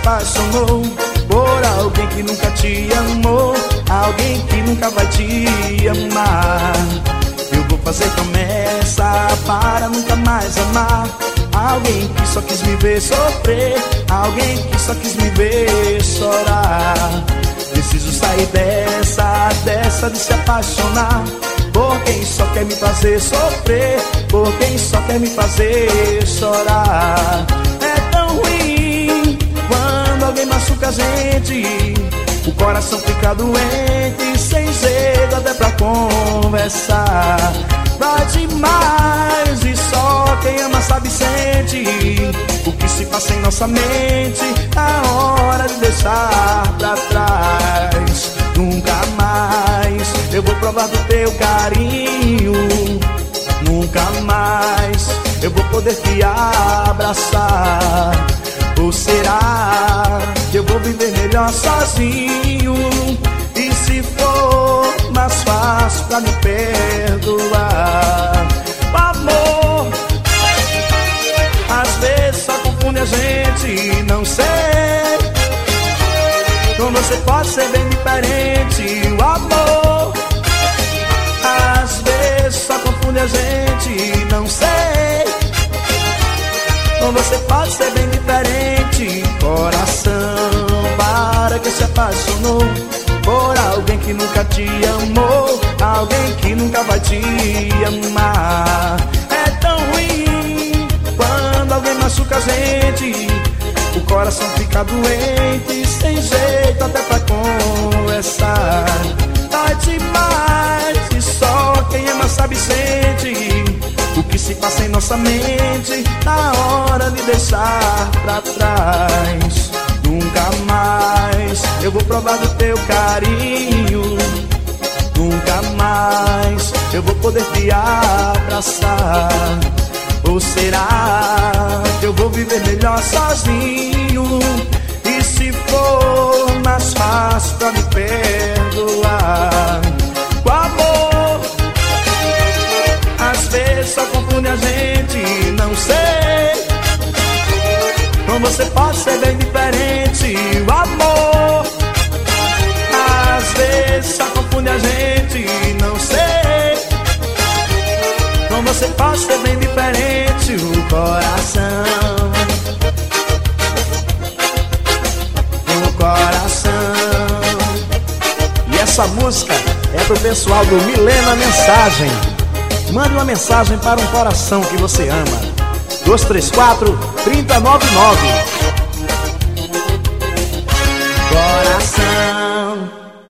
apaixonou por alguém que nunca te amou, alguém que nunca vai te amar. Eu vou fazer promessa para nunca mais amar alguém que só quis me ver sofrer, alguém que só quis me ver chorar. Preciso sair dessa de se apaixonar por quem só quer me fazer sofrer, por quem só quer me fazer chorar. É tão ruim quando alguém machuca a gente, o coração fica doente, sem jeito até pra conversar. Dói demais e só quem ama sabe sente o que se passa em nossa mente. A hora de deixar pra trás. Nunca mais eu vou provar do teu carinho, nunca mais eu vou poder te abraçar. Ou será que eu vou viver melhor sozinho? E se for mais fácil pra me perdoar? O amor às vezes só confunde a gente, não sei. Com você pode ser bem diferente. O amor às vezes só confunde a gente, não sei. Com você pode ser bem diferente. Coração, para que se apaixonou por alguém que nunca te amou, alguém que nunca vai te amar. É tão ruim quando alguém machuca a gente, o coração fica doente, sem jeito até pra conversar. Dói demais e só quem ama sabe sente o que se passa em nossa mente. Na hora de deixar pra trás. Nunca mais eu vou provar do teu carinho, nunca mais eu vou poder te abraçar. Ou será que eu vou viver melhor sozinho? E se for mais fácil pra me perdoar? O amor às vezes só confunde a gente, não sei. Com você pode ser bem diferente. O amor às vezes só confunde a gente, não sei. Com você pode ser bem diferente. O coração, o coração. E essa música é pro pessoal do Milena Mensagem. Mande uma mensagem para um coração que você ama. 234-3099